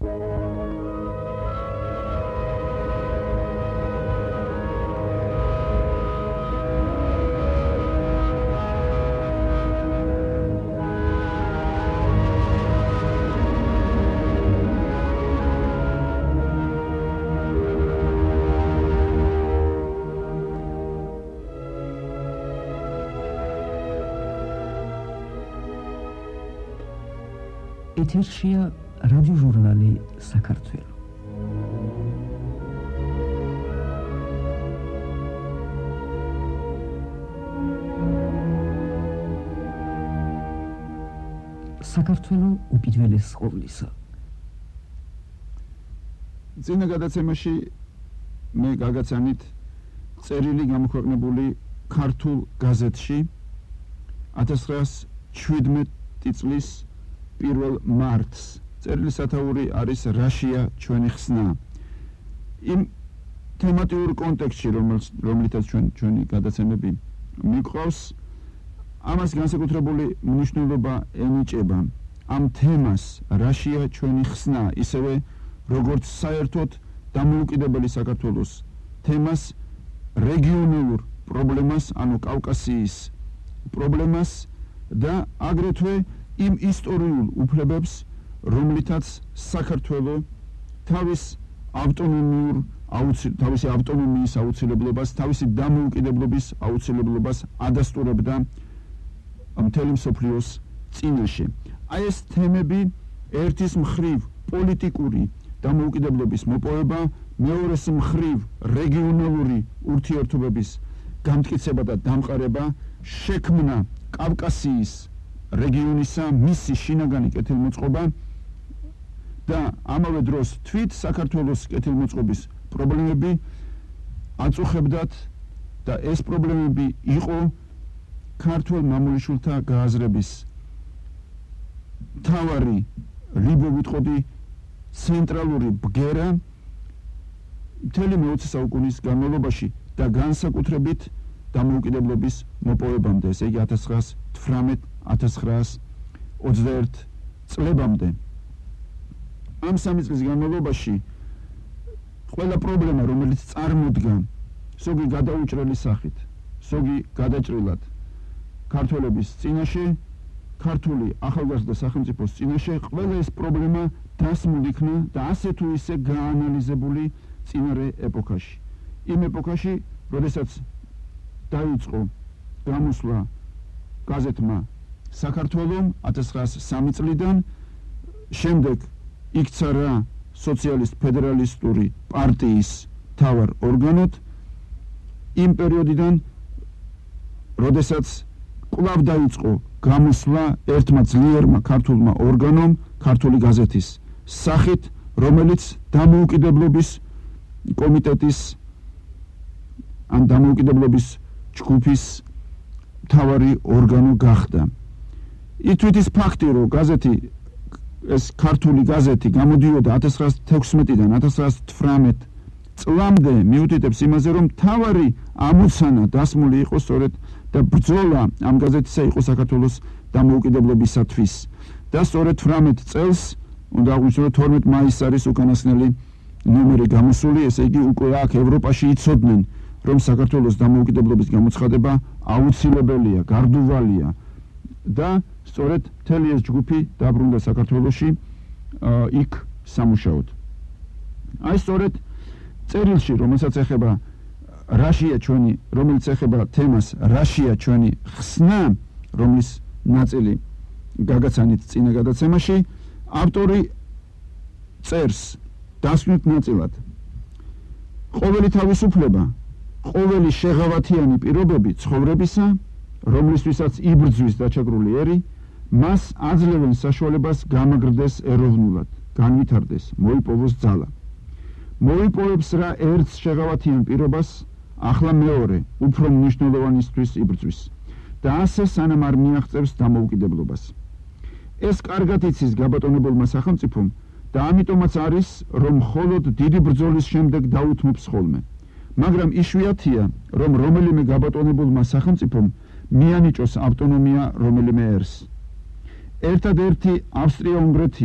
ეთერშია რადიოჟურნალი საქართველო. საქართველო უპირველეს ყოვლისა. წინა გადაცემაში მე გაგაცანით წერილი გამოქვეყნებული ქართულ გაზეთში 1917 წლის 1 მარტს. წერილის სათაური არის რაშია ჩვენი ხსნა. იმ თემატიურ კონტექსტში, რომლითაც ჩვენი გადაცემები მიყვავს, ამას განსაკუთრებული მნიშვნელობა ენიჭება. ამ თემას რაშია ჩვენი ხსნა, ისევე როგორც საერთოდ დამოუკიდებელი საქართველოს თემას, რეგიონულ პრობლემას, ანუ კავკასიის პრობლემას და აგრეთვე იმ ისტორიულ უფლებებს, რომლითაც საქართველო თავისი ავტონომიის აუცილებლობას, თავისი დამოუკიდებლობის აუცილებლობას ადასტურებდა მთელი მსოფლიოს წინაშე. აი ეს თემები ერთის მხრივ პოლიტიკური დამოუკიდებლობის მოპოვება, მეორეს მხრივ რეგიონალური ურთიერთობების გამტკიცება და დამყარება შექმნა კავკასიის რეგიონისა მისი შინაგანი კეთილმოწყობა და ამავე დროს თვით საქართველოს კეთილმოწყობის პრობლემები აწუხებდათ და ეს პრობლემები იყო ქართველ მამულიშვილთა გააზრების მთავარი რიბოვიტყოდი ცენტრალური ბგერა მთელი მე-20 საუკუნის განმავლობაში და განსაკუთრებით დამოუკიდებლობის მოპოვებამდე, ესე იგი 1918-1921 წლებამდე. ამ 3 წლის განმავლობაში ყველა პრობლემა, რომელიც წარმოდგა ზოგი გადაუჭრელი სახით, ზოგი გადაჭრილად ქართველების წინაშე, ქართული ახალგაზრდა სახელმწიფოს წინაშე, ყველა ეს პრობლემა დასმულ იქნა და ასე თუ ისე გაანალიზებული წინარე ეპოქაში. იმ ეპოქაში, როდესაც დაიწყო გამოსვლა გაზეთმა საქართველომ 1903 წლიდან, შემდეგ იქცა რა სოციალისტ ფედერალისტური პარტიის მთავარ ორგანოდ, იმ პერიოდიდან, როდესაც კვლავ დაიწყო გამოსვლა ერთმა ძლიერმა ქართულმა ორგანომ, ქართული გაზეთის სახით, რომელიც დამოუკიდებლობის კომიტეტის ან დამოუკიდებლობის ჯგუფის მთავარი ორგანო გახდა. ითვით ის ფაქტი, რომ გაზეთი, ეს ქართული გაზეთი გამოდიოდა 1916-დან 1918 წლამდე, მიუთითებს იმაზე, რომ მთავარი ამოცანა დასმული იყო სწორედ და ბრძოლა ამ გაზეთისა იყო საქართველოს დამოუკიდებლობისათვის. და სწორედ 18 წელს, უნდა აღვნიშნოთ, 12 მაისს არის უკანასკნელი ნომერი გამოსული, ესე იგი უკვე აქ ევროპაში იცოდნენ, რომ საქართველოს დამოუკიდებლობის გამოცხადება აუცილებელია, გარდუვალია და სწორედ მთელი ეს ჯგუფი დაბრუნდა საქართველოში იქ სამუშაოდ. აი სწორედ წერილში, რომელსაც ეხება რაშია ჩვენი, რომელიც ეხება თემას რაშია ჩვენი ხსნა, რომლის ნაწილი გაგაცანით წინა გადაცემაში, ავტორი წერს დასკვნით ნაწილად: ყოველი თავისუფლება, ყოველი შეღავათიანი პირობები ცხოვრებისა, რომლისთვისაც იბრძვის დაჩაგრული ერი, მას აძლევენ საშუალებას გამაგრდეს ეროვნულად, განვითარდეს, მოიპოვოს ძალა. მოიპოვებს რა ერთს შეღავათიან პირობას, ახლა მეორე, უფრო მნიშვნელოვანისთვის იბრძვის და ასე სანამ არ მიაღწევს დამოუკიდებლობას. ეს კარგად იცის გაბატონებულმა სახელმწიფომ და ამიტომაც არის, რომ მხოლოდ დიდი ბრძოლის შემდეგ დაუთმობს ხოლმე. მაგრამ იშვიათია, რომ რომელიმე გაბატონებულმა სახელმწიფომ მიანიჭოს ავტონომია რომელიმე ერს. ერთადერთი ავსტრია-უნგრეთია,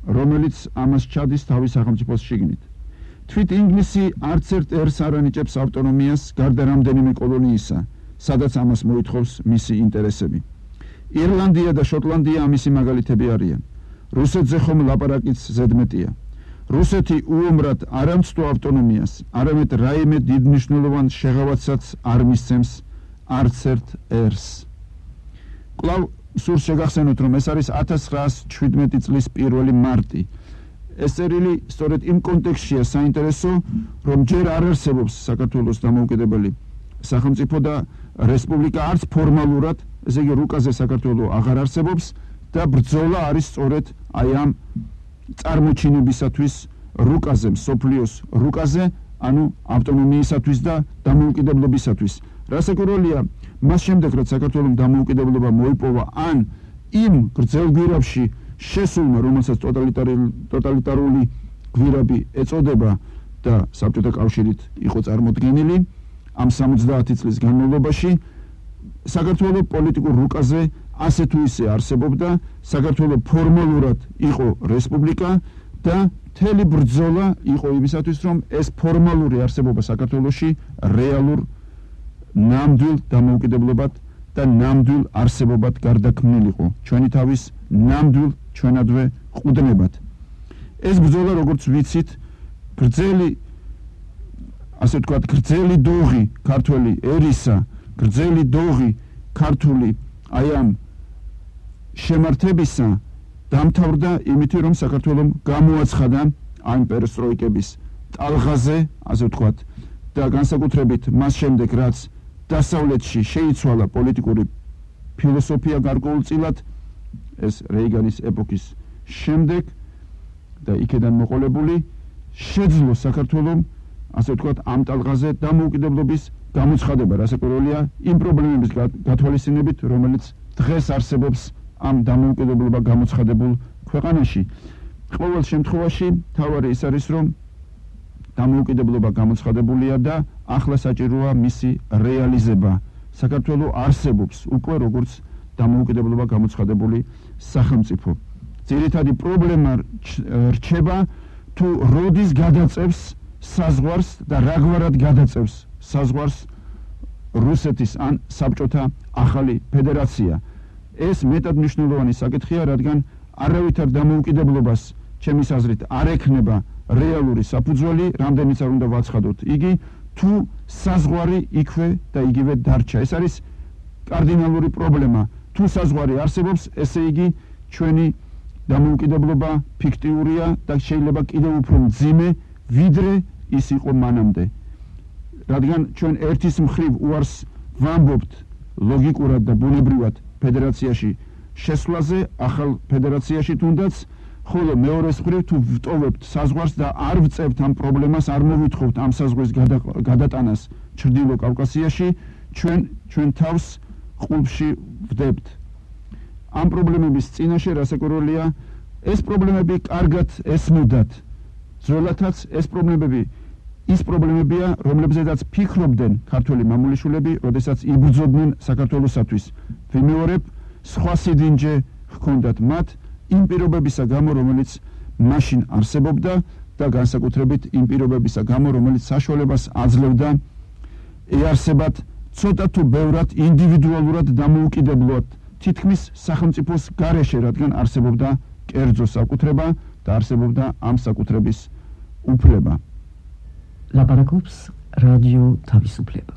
რომელიც ამას ჩადის თავის სახელმწიფოს შიგნით. თვით ინგლისი არც ერთ ერს არ ანიჭებს ავტონომიას გარდა რამდენიმე კოლონიისა, სადაც ამას მოითხოვს მისი ინტერესები. ირლანდია და შოტლანდია ამისი მაგალითები არიან. რუსეთზე ხომ ლაპარაკიც ზედმეტია. რუსეთი უომრად არ ამცდო ავტონომიას, არამედ რაიმე დიდმნიშვნელოვან შეღავათსაც არ მისცემს არც ერთ ერს. კვლავ სურს შეგახსენოთ, რომ ეს არის 1917 წლის 1 მარტი. ეს წერილი სწორედ იმ კონტექსტშია საინტერესო, რომ ჯერ არ არსებობს საქართველოს დამოუკიდებელი სახელმწიფო და რესპუბლიკა არც ფორმალურად, ესე იგი რუკაზე საქართველო აღარ არსებობს და ბრძოლა არის სწორედ აი ამ წარმოჩინებისათვის რუკაზე, მსოფლიოს რუკაზე, ანუ ავტონომიისათვის და დამოუკიდებლობისათვის. რასაკვირველია, მას შემდეგ, რაც საქართველოს დამოუკიდებლობა მოიპოვა, ან იმ გრძელ გვირაბში შესულმა, რომელსაც ტოტალიტარული გვირაბი ეწოდება და საბჭოთა კავშირით იყო წარმოდგენილი, ამ 70 წლის განმავლობაში საქართველოს პოლიტიკურ რუკაზე ასე თუ ისე არსებობდა, საქართველოს ფორმალურად იყო რესპუბლიკა და მთელი ბრძოლა იყო იმისათვის, რომ ეს ფორმალური არსებობა საქართველოში რეალურ ნამდვილ დამოუკიდებლობად და ნამდვილ არსებობად გარდაქმნილიყო, ჩვენი თავის ნამდვილ ჩვენადვე ყუდნებად. ეს ბრძოლა, როგორც ვიცით, ასე ვთქვათ, გრძელი დოღი ქართველი ერისა, გრძელი დოღი ქართული აი ამ შემართებისა დამთავრდა იმით, რომ საქართველომ გამოაცხადა ამ პერესტროიკების ტალღაზე, ასე ვთქვათ, და განსაკუთრებით მას შემდეგ, რაც დასავლეთში შეიცვალა პოლიტიკური ფილოსოფია გარკვეულწილად, ეს რეიგანის ეპოქის შემდეგ და იქედან მოყოლებული, შეძლო საქართველომ, ასე ვთქვათ, ამ ტალღაზე დამოუკიდებლობის გამოცხადება. რასაკვირველია, იმ პრობლემების გათვალისწინებით, რომელიც დღეს არსებობს ამ დამოუკიდებლობა გამოცხადებულ ქვეყანაში. ყოველ შემთხვევაში, თავარი ის არის, რომ დამოუკიდებლობა გამოცხადებულია და ახლა საჭიროა მისი რეალიზება. საქართველოს არსებობს უკვე როგორც დამოუკიდებლობა გამოცხადებული სახელმწიფო. ძირითადი პრობლემა რჩება თუ როდის გადაწევს საზღვარს და რაგვარად გადაწევს საზღვარს რუსეთის ან საბჭოთა ახალი ფედერაცია. ეს მეტად მნიშვნელოვანი საკითხია, რადგან არავითარ დამოუკიდებლობას ჩემის აზრით არ ექნება რეალური საფუძველი, რამდენიც არ უნდა ვაცხადოთ იგი, თუ საზღვარი იქვე და იგივე დარჩა. ეს არის კარდინალური პრობლემა. თუ საზღვარი არსებობს, ესე იგი ჩვენი დამოუკიდებლობა ფიქტიურია და შეიძლება კიდევ უფრო მძიმე, ვიდრე ის იყო მანამდე. რადგან ჩვენ ერთის მხრივ უარს ვამბობთ ლოგიკურად და ბუნებრივად ფედერაციაში შესვლაზე, ახალ ფედერაციაში თუნდაც, ხოლო მეორეს მხრივ თუ ვტოვებთ საზღვარს და არ ვწევთ ამ პრობლემას, არ მოვითხოვთ ამ საზღვრის გადატანას ჩრდილო კავკასიაში, ჩვენ თავს ყულფში ვდებთ. ამ პრობლემების წინაშე რასაკვირველია, ეს პრობლემები კარგად ესმოდათ ძველათაც, ეს პრობლემებია, რომლებზედაც ფიქრობდნენ ქართველი მამულიშვილები, როდესაც იბრძოდნენ საქართველოსათვის. ვიმეორებ, სხვა სიდინჯე ჰქონდათ მათ იმ პირობებისა გამო, რომელიც მაშინ არსებობდა და განსაკუთრებით იმ პირობებისა გამო, რომელიც საშუალებას აძლევდა ეარსებათ ცოტა თუ ბევრად ინდივიდუალურად დამოუკიდებლად თითქმის სახელმწიფოს გარეშე, რადგან არსებობდა კერძო საკუთრება და არსებობდა ამ საკუთრების უფლება. ლაპარაკობს რადიო თავისუფლება.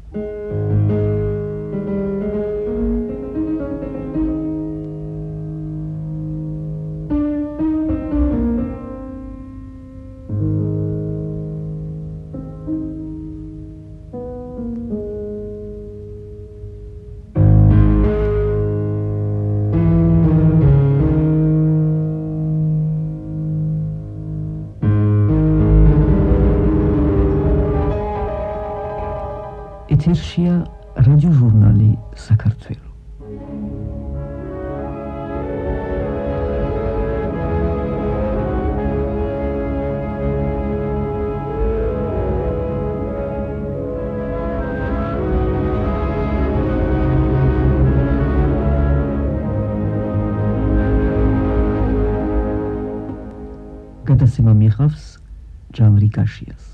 ეთერშია რადიოჟურნალი საქართველო. გადაცემა მიჰყავს ჟანრი კაშიას.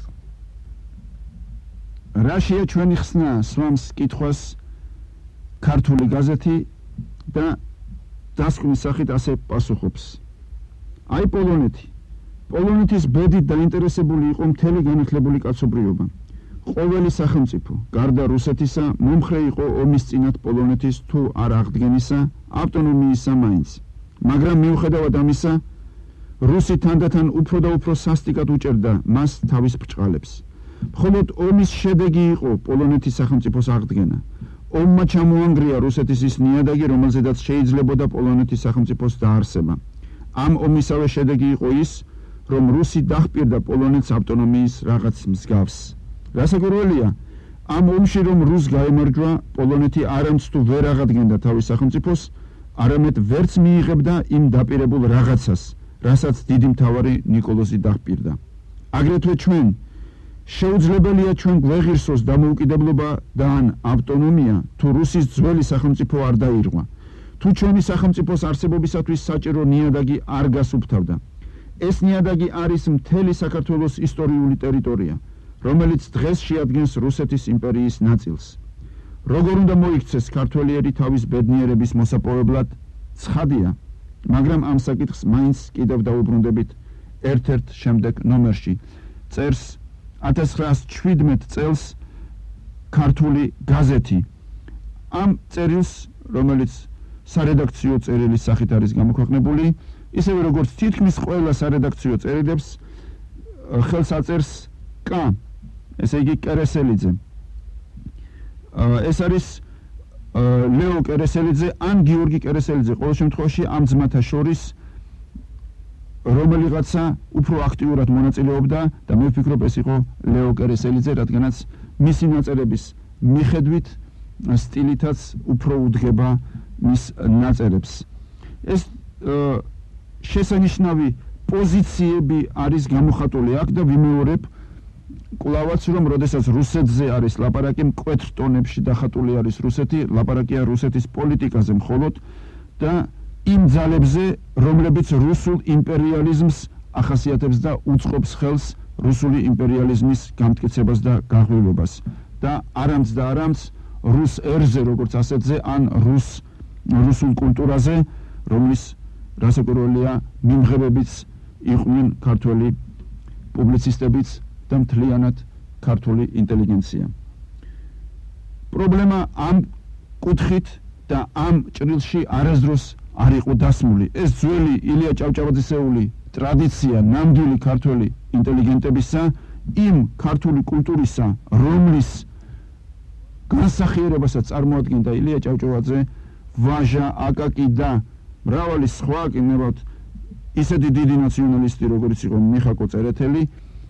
რაშია ჩვენი ხსნა სვამს კითხვას ქართული გაზეთი და დასკვნის სახით ასე პასუხობს. აი პოლონეთის ბედით დაინტერესებული იყო მთელი განათლებული კაცობრიობა. ყოველი სახელმწიფო, გარდა რუსეთისა, მომხრე იყო ომის წინათ პოლონეთის თუ არ აღდგენისა, ავტონომიისა მაინც. მაგრამ მიუხედავად ამისა, რუსი თანდათან უფრო და უფრო სასტიკად უჭერდა მას თავის ბრჭყალებს. მხოლოდ ომის შედეგი იყო პოლონეთის სახელმწიფოს აღდგენა. ომმა ჩამოანგრია რუსეთის ის ნიადაგი, რომელზედაც შეიძლებოდა პოლონეთის სახელმწიფოს დაარსება. ამ ომისავე შედეგი იყო ის, რომ რუსი დაჰპირდა პოლონეთს ავტონომიის რაღაც მსგავს. რასაკვირველია, ამ ომში რომ რუსს გაემარჯვა, პოლონეთი არამც თუ ვერ აღადგენდა თავის სახელმწიფოს, არამედ ვერც მიიღებდა იმ დაპირებულ რაღაცას, რასაც დიდი მთავარი ნიკოლოზი დაჰპირდა. აგრეთვე ჩვენ შეუძლებელია ჩვენ გვეღირსოს დამოუკიდებლობა და ან ავტონომია, თუ რუსის ძველი სახელმწიფო არ დაირღვა, თუ ჩვენი სახელმწიფოს არსებობისათვის საჭირო ნიადაგი არ გასუფთავდა. ეს ნიადაგი არის მთელი საქართველოს ისტორიული ტერიტორია, რომელიც დღეს შეადგენს რუსეთის იმპერიის ნაწილს. როგორ უნდა მოიქცეს ქართველიერი თავის ბედნიერების მოსაპოვებლად, ცხადია, მაგრამ ამ საკითხს მაინც კიდევ დაუბრუნდებით ერთ-ერთ შემდეგ ნომერში. წერს 1917 წელს ქართული გაზეთი. ამ წერილს, რომელიც სარედაქციო წერილის სახით არის გამოქვეყნებული, ისევე როგორც თითქმის ყველა სარედაქციო წერილებს, ხელს აწერს K, ესე იგი კერესელიძე. ეს არის ლეო კერესელიძე ან გიორგი კერესელიძე, ყოველ შემთხვევაში ამ ძმათა შორის რომელიღაცა უფრო აქტიურად მონაწილეობდა და მე ვფიქრობ ეს იყო ლეო კერესელიძე, რადგანაც მისი ნაწერების მიხედვით სტილითაც უფრო უდგება მის ნაწერებს. ეს შესანიშნავი პოზიციები არის გამოხატული აქ და ვიმეორებ კვლავაც რომ როდესაც რუსეთზე არის ლაპარაკი, მკვეთრ ტონებში დახატული არის რუსეთი, ლაპარაკია რუსეთის პოლიტიკაზე მხოლოდ და იმ ძალებზე, რომლებიც რუსულ იმპერიალიზმს ახასიათებს და უწყობს ხელს რუსული იმპერიალიზმის გამტკიცებას და გაღვივებას და არამც რუს ერზე, როგორც ასეთზე, ან რუსულ კულტურაზე, რომლის რასაკვირველია მიმღებებიც იყვნენ ქართველი პუბლიცისტებიც და მთლიანად ქართული ინტელიგენცია. პრობლემა ამ კუთხით და ამ ჭრილში არასდროს არ იყო დასმული. ეს ძველი ილია ჭავჭავაძისეული ტრადიცია ნამდვილი ქართველი ინტელიგენტებისა, იმ ქართული კულტურისა, რომლის განსახიერებასაც წარმოადგენდა ილია ჭავჭავაძე, ვაჟა, აკაკი და მრავალი სხვა კიდევ ისეთი დიდი ნაციონალისტი, როგორც იყო მიხაკო წერეთელი,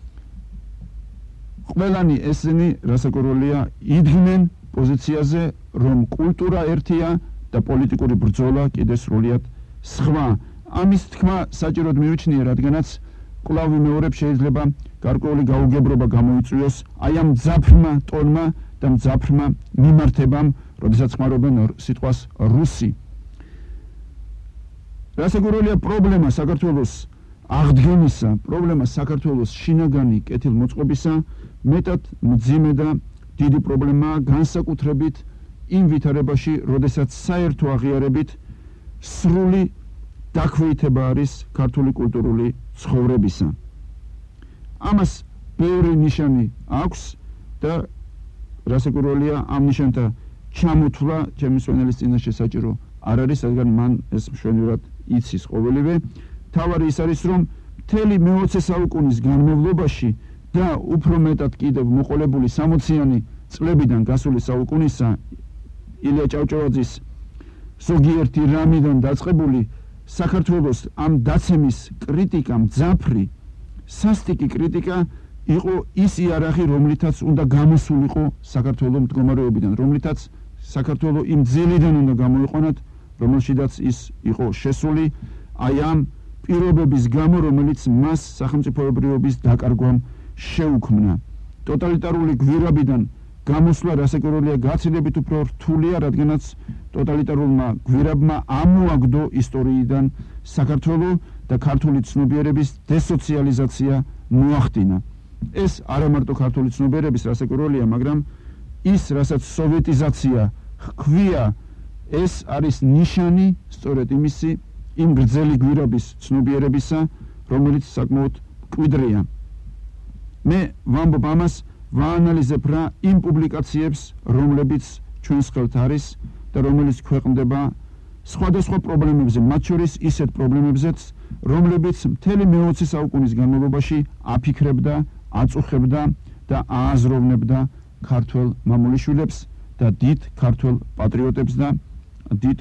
ყველანი ესენი რასაკვირველია იდგნენ პოზიციაზე, რომ კულტურა ერთია და პოლიტიკური ბრძოლა კიდე სრულიად სხვა. ამის თქმა საჭიროდ მივიჩნია, რადგანაც კვლავ ვიმეორებ, შეიძლება გარკვეული გაუგებრობა გამოიწვიოს აი ამ მძაფრმა ტონმა და მძაფრმა მიმართებამ, როდესაც ხმარობენ სიტყვას რუსი. რასაკვირველია პრობლემა საქართველოს აღდგენისა, პრობლემა საქართველოს შინაგანი კეთილმოწყობისა მეტად მძიმე და დიდი პრობლემაა განსაკუთრებით იმ ვითარებაში, როდესაც საერთო აღიარებით სრული დაქვეითება არის ქართული კულტურული ცხოვრებისა. ამას ბევრი ნიშანი აქვს და რასაკვირველია ამ ნიშანთა ჩამოთვლა ჩემი მსვენელის წინაშე საჭირო არ არის, რადგან მან ეს მშვენივრად იცის ყოველივე. თავარი ის არის, რომ მთელი მე-20 საუკუნის განმავლობაში და უფრო მეტად კიდევ მოყოლებული 60-იანი წლებიდან გასული საუკუნისა ილია ჭავჭავაძის ზოგიერთი რამიდან დაწყებული საქართველოს ამ დაცემის კრიტიკა, მძაფრი, სასტიკი კრიტიკა იყო ის იარაღი, რომლითაც უნდა გამოსულიყო საქართველოს მდგომარეობიდან, რომლითაც საქართველოს იმ ძილიდან უნდა გამოიყვანათ, რომელშიდაც ის იყო შესული აი ამ პირობების გამო, რომელიც მას სახელმწიფოებრიობის დაკარგვამ შეუქმნა. ტოტალიტარული გვირაბიდან გამოსვლა რასაკვირველია გაცილებით უფრო რთულია, რადგანაც ტოტალიტარულმა გვირაბმა ამოაგდო ისტორიიდან საქართველო და ქართული ცნობიერების დესოციალიზაცია მოახდინა. ეს არა მარტო ქართული ცნობიერების რასაკვირველია, მაგრამ ის, რასაც სოვიეტიზაცია ჰქვია, ეს არის ნიშანი სწორედ იმისი იმ გრძელი გვირაბის ცნობიერებისა, რომელიც საკმაოდ მკვიდრია. მე ვამბობ ამას, ვაანალიზებ რა იმ პუბლიკაციებს, რომლებიც ჩვენს ხელთ არის და რომელიც ქვეყნდება სხვადასხვა პრობლემებზე, მათ შორის ისეთ პრობლემებზეც, რომლებიც მთელი მე-20 საუკუნის განმავლობაში აფიქრებდა, აწუხებდა და ააზროვნებდა ქართველ მამულიშვილებს და დიდ ქართველ პატრიოტებს და დიდ